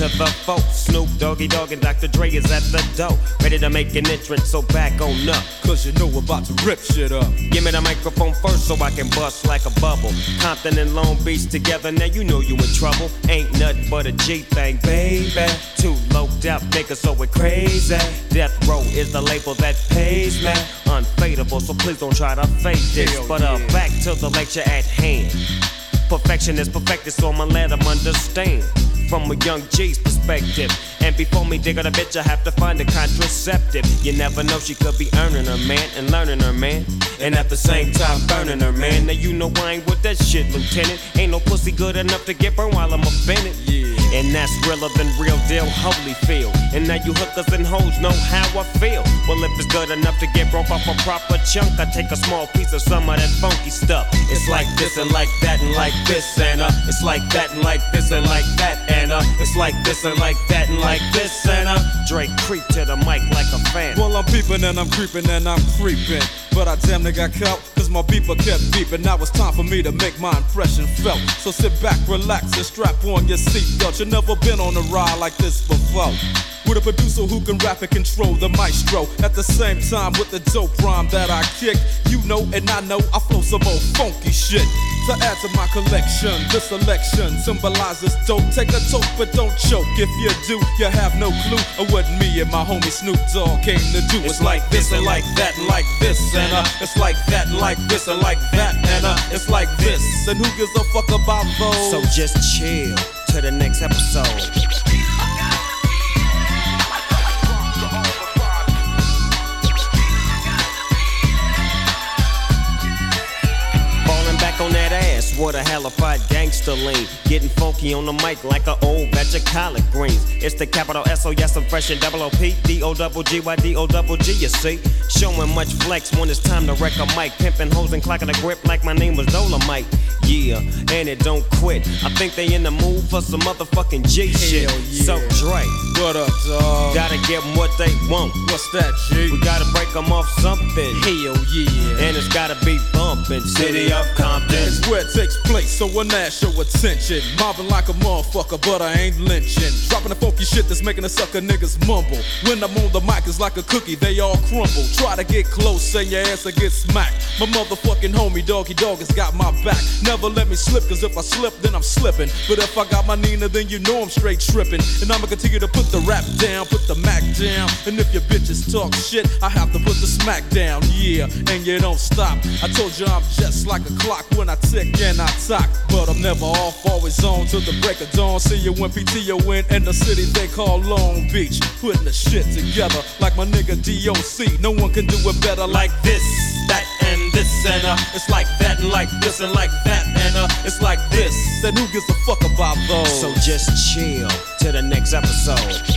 to the folk. Snoop, Doggy Dogg, and Dr. Dre is at the door, ready to make an entrance, so back on up. Cause you know we're about to rip shit up. Give me the microphone first so I can bust like a bubble. Compton and Long Beach together, now you know you in trouble. Ain't nothing but a G thing, baby. Too low death niggas, so we're crazy. Death Row is the label that pays me. Unfadable, so please don't try to fake this. But back to the lecture at hand. Perfection is perfected, so I'ma let them understand from a young G's perspective. And before me dig on a bitch, I have to find a contraceptive. You never know, she could be earning her man and learning her man, and at the same time burning her man. Now you know I ain't with that shit, Lieutenant. Ain't no pussy good enough to get burned while I'm offended. And that's realer than real deal, Holyfield. And now you hookers and hoes know how I feel. Well, if it's good enough to get broke off a proper chunk, I take a small piece of some of that funky stuff. It's like this and like that and like this and it's like that and like this and like that and it's like this and like that and like this and Drake creep to the mic like a fan. Well, I'm peeping and I'm creeping and I'm creeping, but I damn near got caught, cause my beeper kept beeping. Now it's time for me to make my impression felt. So sit back, relax, and strap on your seatbelt. You never been on a ride like this before, with a producer who can rap and control the maestro. At the same time with the dope rhyme that I kick, you know and I know I flow some old funky shit. To add to my collection, this selection symbolizes dope. Take a toke but don't choke. If you do, you have no clue of what me and my homie Snoop Dogg came to do. It's like this and like that and like this and it's like that and like this and like that and it's like this. And who gives a fuck about those? So just chill to the next episode. On that ass, what a halified gangster lean. Getting funky on the mic like an old batch of collard greens. It's the capital S-O, yes, I'm fresh and double O-P, D-O-double-G-Y-D-O-double-G, you see. Showing much flex when it's time to wreck a mic. Pimping hoes and clocking a grip like my name was Dolomite. Yeah, and it don't quit. I think they in the mood for some motherfucking G shit. Yeah. So Dre, what up, dawg? gotta give them what they want. What's that, G? We gotta break them off something. Hell yeah. And it's gotta be bumpin'. City of Compton. It's where it takes place, so when I show attention. Mobbing like a motherfucker, but I ain't lynching. Dropping the funky shit that's making the sucker niggas mumble. When I'm on the mic, it's like a cookie, they all crumble. Try to get close and your ass will get smacked. My motherfucking homie, Doggy Dogg, has got my back. Never let me slip, cause if I slip, then I'm slipping. But if I got my Nina, then you know I'm straight tripping. And I'ma continue to put the rap down, put the Mac down. And if your bitches talk shit, I have to put the smack down. Yeah, and you don't stop. I told you I'm just like a clock when I tick and I talk. But I'm never off, always on till the break of dawn. See you when PTO in the city they call Long Beach. Putting the shit together like my nigga DOC. No one can do it better like this, that, and this, and it's like that, and like this, and like that, and it's like this. Then who gives a fuck about those? So just chill to the next episode.